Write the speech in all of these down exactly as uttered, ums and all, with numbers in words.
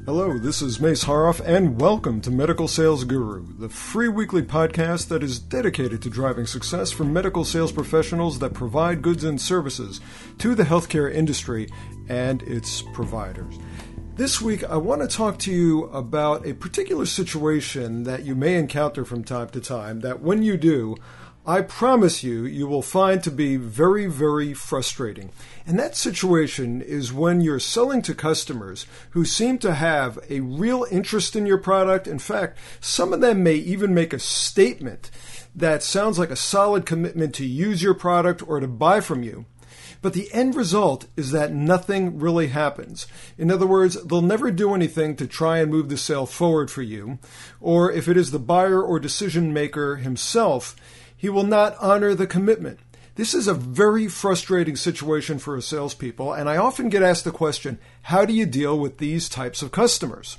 Hello, this is Mace Haroff, and welcome to Medical Sales Guru, the free weekly podcast that is dedicated to driving success for medical sales professionals that provide goods and services to the healthcare industry and its providers. This week, I want to talk to you about a particular situation that you may encounter from time to time that when you do, I promise you, you will find to be very, very frustrating. And that situation is when you're selling to customers who seem to have a real interest in your product. In fact, some of them may even make a statement that sounds like a solid commitment to use your product or to buy from you. But the end result is that nothing really happens. In other words, they'll never do anything to try and move the sale forward for you. Or if it is the buyer or decision maker himself, he will not honor the commitment. This is a very frustrating situation for salespeople, and I often get asked the question, how do you deal with these types of customers?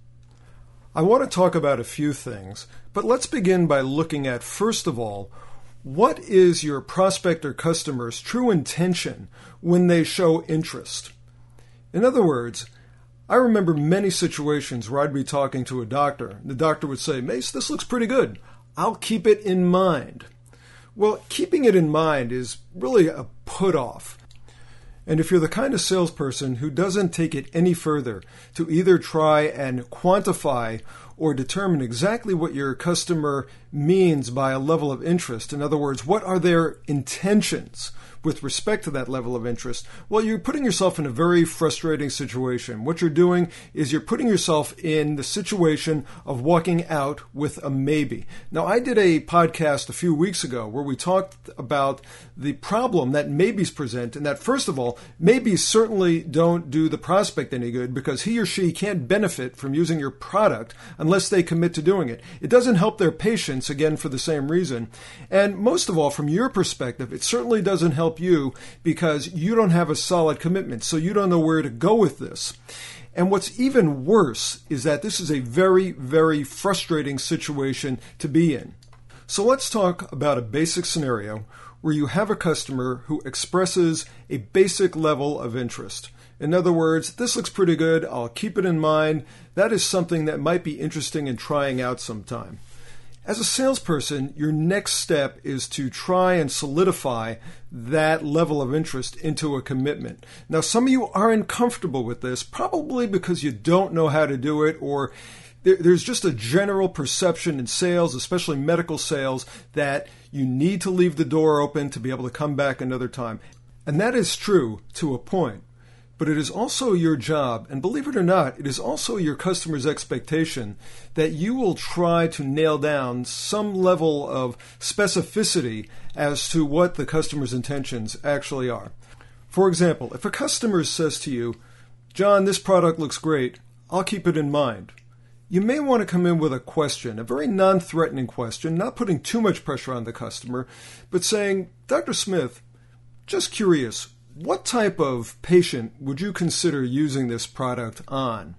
I want to talk about a few things, but let's begin by looking at, first of all, what is your prospect or customer's true intention when they show interest? In other words, I remember many situations where I'd be talking to a doctor. The doctor would say, Mace, this looks pretty good. I'll keep it in mind. Well, keeping it in mind is really a put-off. And if you're the kind of salesperson who doesn't take it any further to either try and quantify or determine exactly what your customer means by a level of interest, in other words, what are their intentions with respect to that level of interest, well, you're putting yourself in a very frustrating situation. What you're doing is you're putting yourself in the situation of walking out with a maybe. Now, I did a podcast a few weeks ago where we talked about the problem that maybes present, and that, first of all, maybes certainly don't do the prospect any good because he or she can't benefit from using your product unless they commit to doing it. It doesn't help their patients, again, for the same reason. And most of all, from your perspective, it certainly doesn't help you because you don't have a solid commitment, so you don't know where to go with this. And what's even worse is that this is a very, very frustrating situation to be in. So let's talk about a basic scenario where you have a customer who expresses a basic level of interest. In other words, this looks pretty good, I'll keep it in mind. That is something that might be interesting in trying out sometime. As a salesperson, your next step is to try and solidify that level of interest into a commitment. Now, some of you aren't comfortable with this, probably because you don't know how to do it, or there, there's just a general perception in sales, especially medical sales, that you need to leave the door open to be able to come back another time. And that is true to a point. But it is also your job, and believe it or not, it is also your customer's expectation that you will try to nail down some level of specificity as to what the customer's intentions actually are. For example, if a customer says to you, John, this product looks great, I'll keep it in mind. You may want to come in with a question, a very non-threatening question, not putting too much pressure on the customer, but saying, Doctor Smith, just curious, what type of patient would you consider using this product on?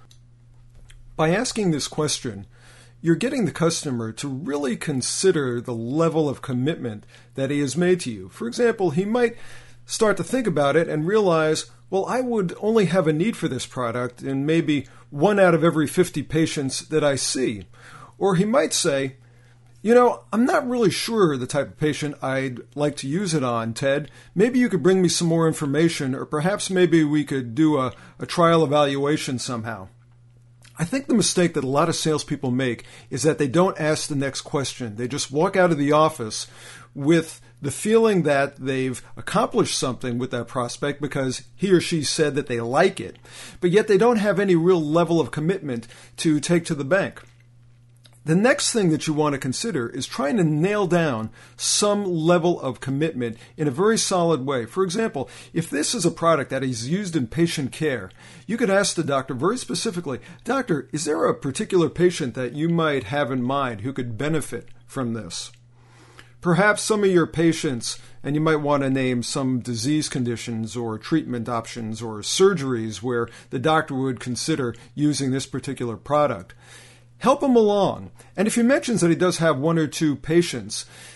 By asking this question, you're getting the customer to really consider the level of commitment that he has made to you. For example, he might start to think about it and realize, well, I would only have a need for this product in maybe one out of every fifty patients that I see. Or he might say, you know, I'm not really sure the type of patient I'd like to use it on, Ted. Maybe you could bring me some more information, or perhaps maybe we could do a, a trial evaluation somehow. I think the mistake that a lot of salespeople make is that they don't ask the next question. They just walk out of the office with the feeling that they've accomplished something with that prospect because he or she said that they like it, but yet they don't have any real level of commitment to take to the bank. The next thing that you want to consider is trying to nail down some level of commitment in a very solid way. For example, if this is a product that is used in patient care, you could ask the doctor very specifically, Doctor, is there a particular patient that you might have in mind who could benefit from this? Perhaps some of your patients, and you might want to name some disease conditions or treatment options or surgeries where the doctor would consider using this particular product. Help him along. And if he mentions that he does have one or two patients,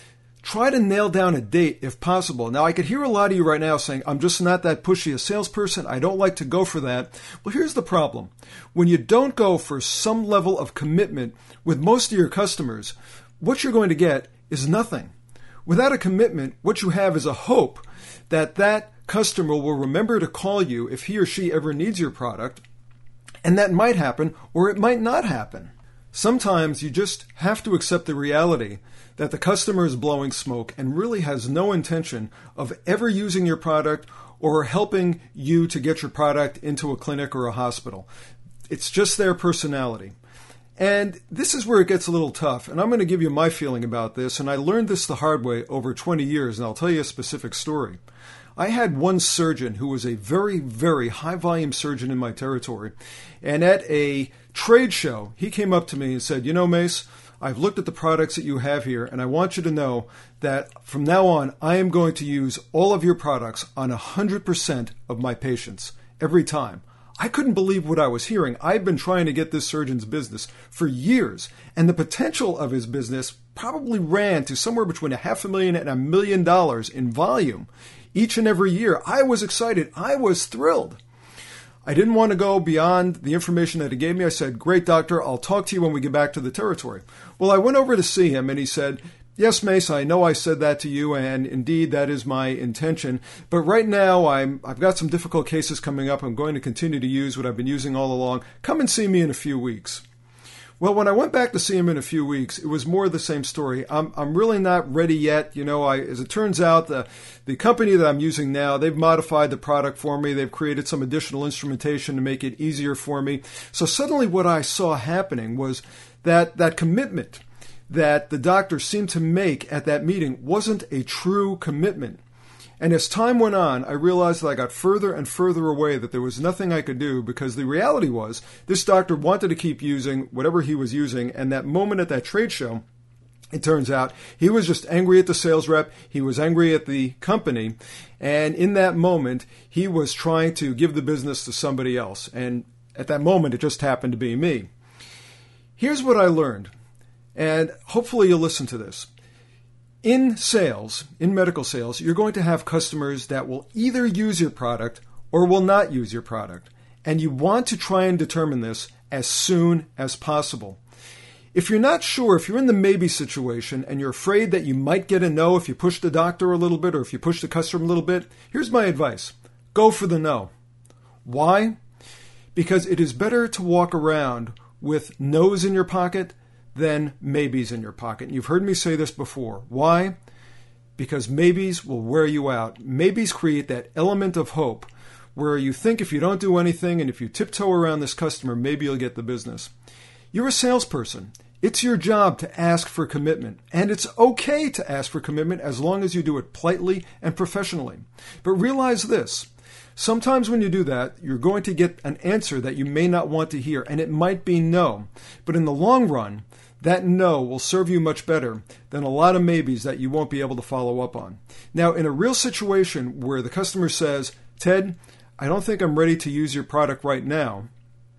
try to nail down a date if possible. Now, I could hear a lot of you right now saying, I'm just not that pushy a salesperson. I don't like to go for that. Well, here's the problem. When you don't go for some level of commitment with most of your customers, what you're going to get is nothing. Without a commitment, what you have is a hope that that customer will remember to call you if he or she ever needs your product, and that might happen or it might not happen. Sometimes you just have to accept the reality that the customer is blowing smoke and really has no intention of ever using your product or helping you to get your product into a clinic or a hospital. It's just their personality. And this is where it gets a little tough, and I'm going to give you my feeling about this, and I learned this the hard way over twenty years, and I'll tell you a specific story. I had one surgeon who was a very, very high-volume surgeon in my territory, and at a trade show, he came up to me and said, you know, Mace, I've looked at the products that you have here, and I want you to know that from now on, I am going to use all of your products on one hundred percent of my patients every time. I couldn't believe what I was hearing. I'd been trying to get this surgeon's business for years, and the potential of his business probably ran to somewhere between a half a million and a million dollars in volume each and every year. I was excited. I was thrilled. I didn't want to go beyond the information that he gave me. I said, great, doctor, I'll talk to you when we get back to the territory. Well, I went over to see him, and he said, yes, Mace, I know I said that to you, and indeed that is my intention. But right now, I'm, I've got some difficult cases coming up. I'm going to continue to use what I've been using all along. Come and see me in a few weeks. Well, when I went back to see him in a few weeks, it was more of the same story. I'm I'm really not ready yet. You know, I, as it turns out, the, the company that I'm using now, they've modified the product for me. They've created some additional instrumentation to make it easier for me. So suddenly what I saw happening was that that commitment that the doctor seemed to make at that meeting wasn't a true commitment. And as time went on, I realized that I got further and further away, that there was nothing I could do, because the reality was this doctor wanted to keep using whatever he was using. And that moment at that trade show, it turns out he was just angry at the sales rep. He was angry at the company. And in that moment, he was trying to give the business to somebody else. And at that moment, it just happened to be me. Here's what I learned. And hopefully you'll listen to this. In sales, in medical sales, you're going to have customers that will either use your product or will not use your product. And you want to try and determine this as soon as possible. If you're not sure, if you're in the maybe situation and you're afraid that you might get a no if you push the doctor a little bit or if you push the customer a little bit, here's my advice. Go for the no. Why? Because it is better to walk around with no's in your pocket than maybes in your pocket. You've heard me say this before. Why? Because maybes will wear you out. Maybes create that element of hope where you think if you don't do anything and if you tiptoe around this customer, maybe you'll get the business. You're a salesperson. It's your job to ask for commitment, and it's okay to ask for commitment as long as you do it politely and professionally. But realize this. Sometimes when you do that, you're going to get an answer that you may not want to hear, and it might be no. But in the long run, that no will serve you much better than a lot of maybes that you won't be able to follow up on. Now, in a real situation where the customer says, Ted, I don't think I'm ready to use your product right now,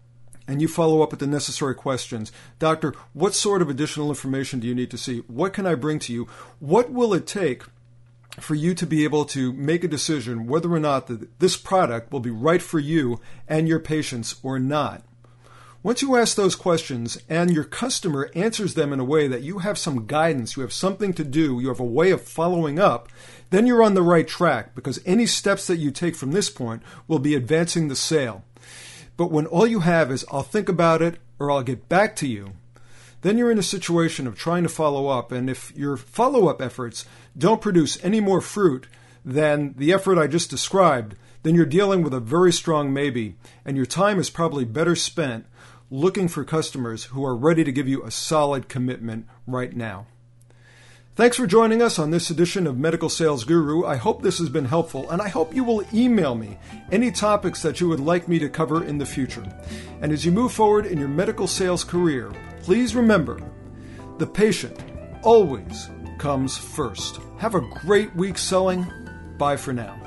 and you follow up with the necessary questions. Doctor, what sort of additional information do you need to see? What can I bring to you? What will it take for you to be able to make a decision whether or not that this product will be right for you and your patients or not? Once you ask those questions and your customer answers them in a way that you have some guidance, you have something to do, you have a way of following up, then you're on the right track, because any steps that you take from this point will be advancing the sale. But when all you have is, I'll think about it or I'll get back to you, then you're in a situation of trying to follow up. And if your follow-up efforts don't produce any more fruit than the effort I just described, then you're dealing with a very strong maybe, and your time is probably better spent looking for customers who are ready to give you a solid commitment right now. Thanks for joining us on this edition of Medical Sales Guru. I hope this has been helpful, and I hope you will email me any topics that you would like me to cover in the future. And as you move forward in your medical sales career, please remember, the patient always comes first. Have a great week selling. Bye for now.